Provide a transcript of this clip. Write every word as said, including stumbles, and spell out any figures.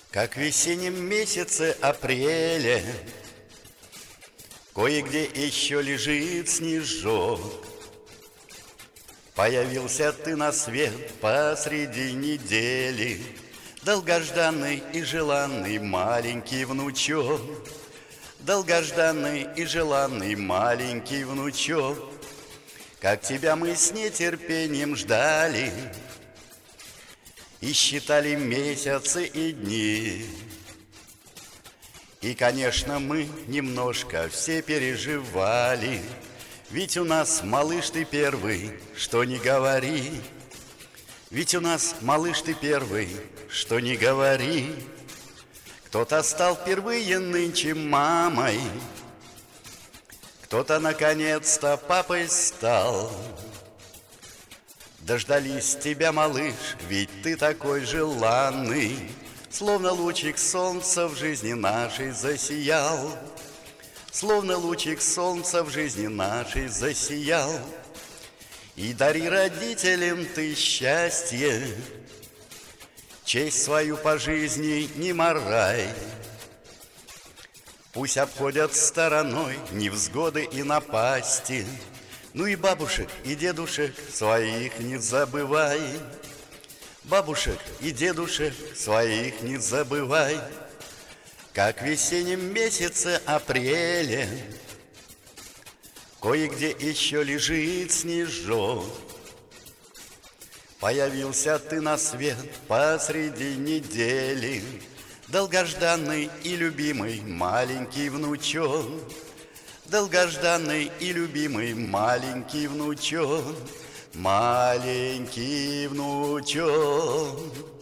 Как в весеннем месяце апреля кое-где еще лежит снежок. Появился ты на свет посреди недели, долгожданный и желанный маленький внучок. Долгожданный и желанный маленький внучок. Как тебя мы с нетерпением ждали и считали месяцы и дни. И, конечно, мы немножко все переживали, ведь у нас малыш ты первый, что ни говори. Ведь у нас малыш ты первый, что ни говори. Кто-то стал впервые нынче мамой, кто-то наконец-то папой стал. Дождались тебя, малыш, ведь ты такой желанный, словно лучик солнца в жизни нашей засиял. Словно лучик солнца в жизни нашей засиял. И дари родителям ты счастье, честь свою по жизни не морай. Пусть обходят стороной невзгоды и напасти, ну и бабушек и дедушек своих не забывай. Бабушек и дедушек своих не забывай. Как в весеннем месяце апреля кое-где еще лежит снежок. Появился ты на свет посреди недели, долгожданный и любимый маленький внучок. Долгожданный и любимый маленький внучок. Маленький внучок.